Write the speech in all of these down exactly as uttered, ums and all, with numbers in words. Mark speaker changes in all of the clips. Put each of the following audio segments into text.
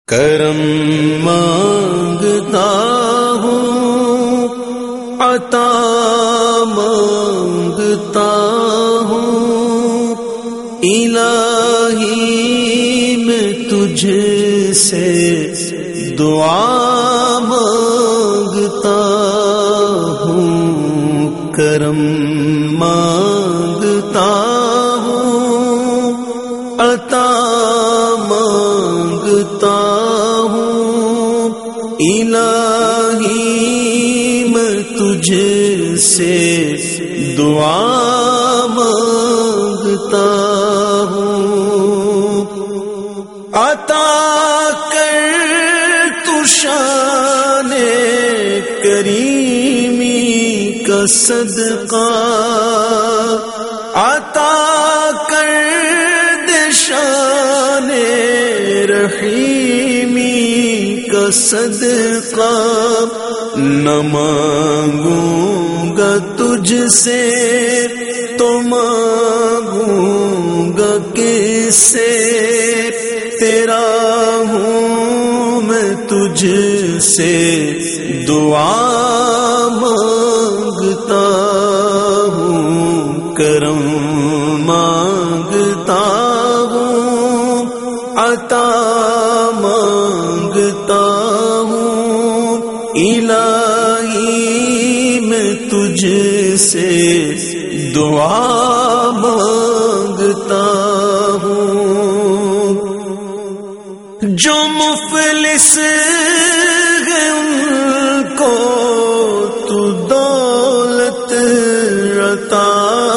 Speaker 1: کرم مانگتا ہوں، عطا مانگتا ہوں، الہی میں تجھ سے دعا مانگتا ہوں، کرم مانگتا ہوں، عطا مانگتا ہوں، الہی میں تجھ سے دعا مانگتا ہوں، عطا کر تو شان کریمی کا صدقہ، عطا کر دے شان رحیمی کا صدقہ، نہ مانگوں گا تجھ سے تو مانگوں گا کس سے، تیرا ہوں میں تجھ سے دعا مانگتا ہوں، کرم مانگتا ہوں، عطا مانگتا ہوں، الہی میں تجھ سے دعا مانگتا ہوں، جو مفلس ہیں ان کو تو دولت عطا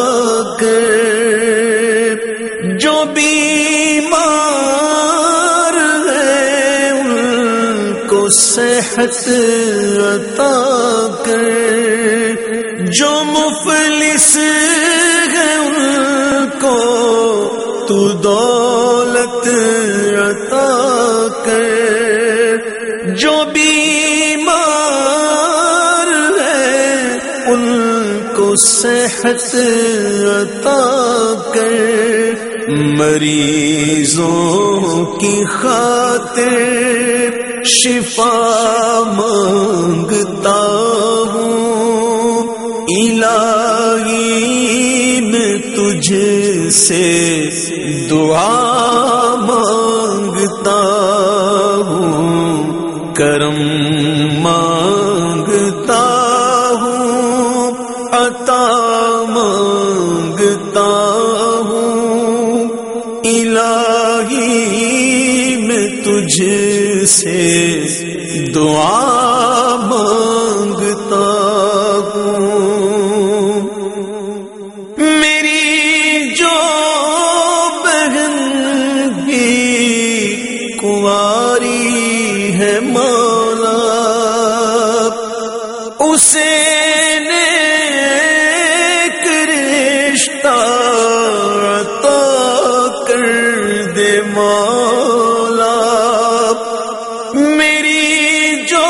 Speaker 1: کر، جو بیمار ہیں ان کو صحت عطا کر، جو مفلس ہیں ان کو تو دولت عطا کر، جو بیمار ہے ان کو صحت عطا کر، مریضوں کی خاطر شفا مانگتا ہوں، الہی میں تجھ سے دعا مانگتا ہوں، کرم مانگتا ہوں، عطا مانگتا ہوں، الہی میں تجھ سے دعا مانگتا ہوں، میری جو بہن بھی کنواری ہے مولا، اسے نیک رشتہ عطا کر دے مولا، میری جو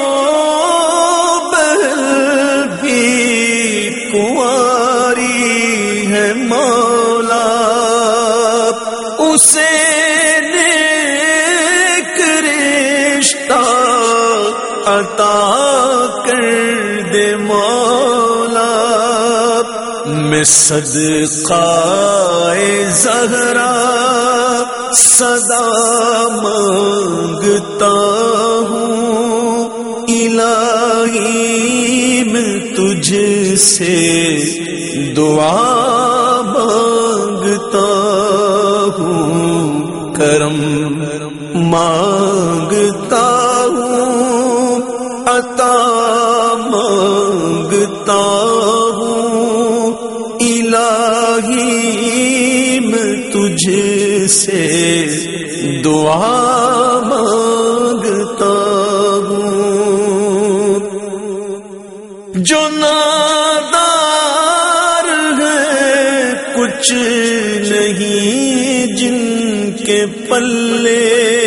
Speaker 1: بہن بھی کنواری ہے مولا، اسے نیک رشتہ عطا کر دے مولا، میں صدقہ زہرا صدا مانگتا ہوں، الہی میں تجھ سے دعا مانگتا ہوں، کرم مانگتا ہوں، عطا مانگتا ہوں، الہی میں تجھ سے دعا مانگتا ہوں، جو نادار ہے کچھ نہیں جن کے پلے،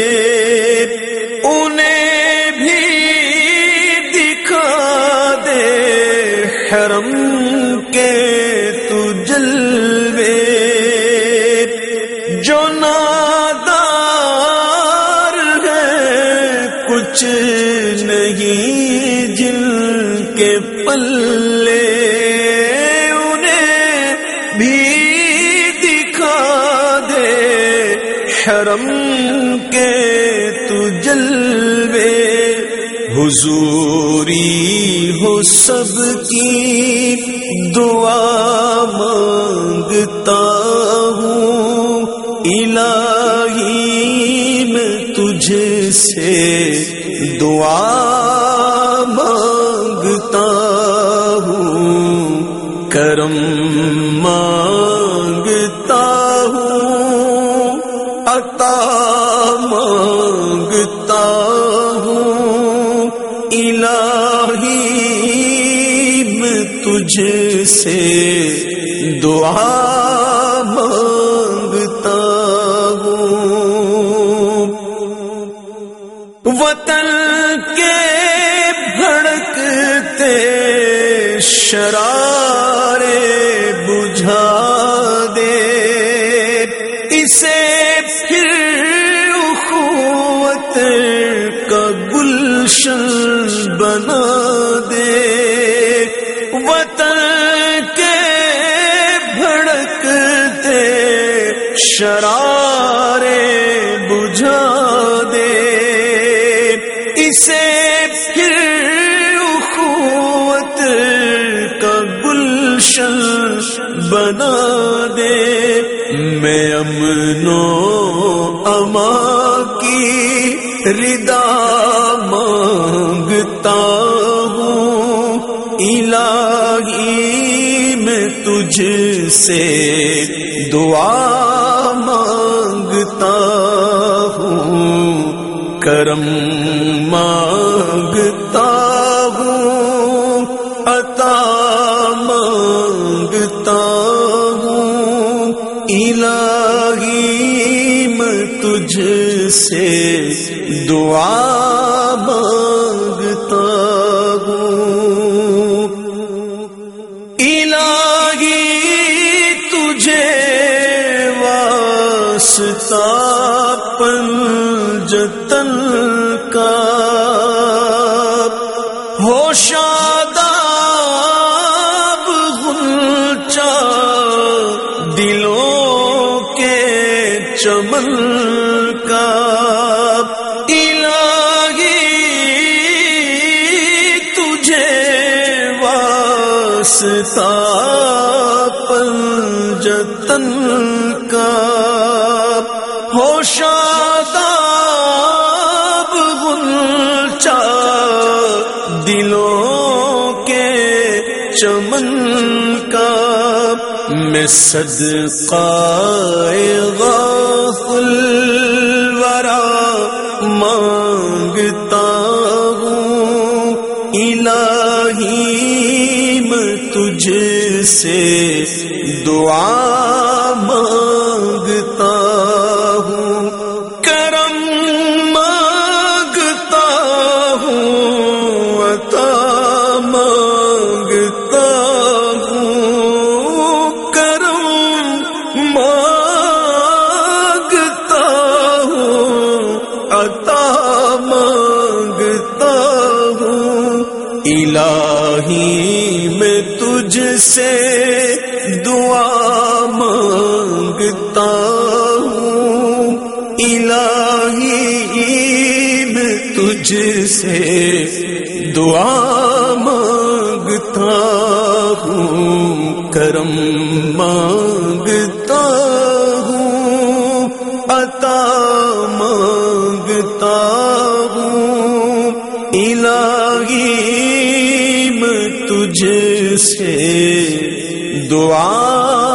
Speaker 1: انہیں بھی دکھا دے حرم کے تو جلوے، جو نادار ہے کچھ نہیں جن کے پلے انہیں بھی دکھا دے حرم کے تو جلوے حضوری ہو سب کی دعا مانگتا ہوں الہی میں تجھ سے دعا مانگتا ہوں کرم مانگتا ہوں عطا مانگتا ہوں الہی میں تجھ سے دعا مانگتا ہوں وطن کے بھڑکتے شرارے بجھا دے اسے پھر اخوت کا گلشن بنا دے وطن کے بھڑکتے شرارے بجھا دے اسے پھر اخوت کا گلشن بنا دے میں امن و امان کی رضا مانگتا ہوں الہی میں تجھ سے دعا مانگتا ہوں کرم مانگتا ہوں عطا مانگتا ہوں الہی میں تجھ سے دعا مانگتا ہوں الہی تجھے واسطہ پنجتن کا ہو شاداب غنچہ دلوں کے چمن کا الہی تجھے واسطہ پنجتن کا ہو شاداب غنچہ دلوں کے چمن کا میں صدقہ غافل ورا مانگتا ہوں الہی میں تجھ سے دعا مانگتا ہوں کرم مانگتا ہوں عطا مانگتا ہوں کرم مانگتا ہوں عطا مانگتا ہوں الہی میں تجھ سے دعا مانگتا ہوں الہی میں تجھ سے دعا مانگتا ہوں کرم مانگتا ہوں عطا مانگتا ہوں الہی میں تجھ سے دعا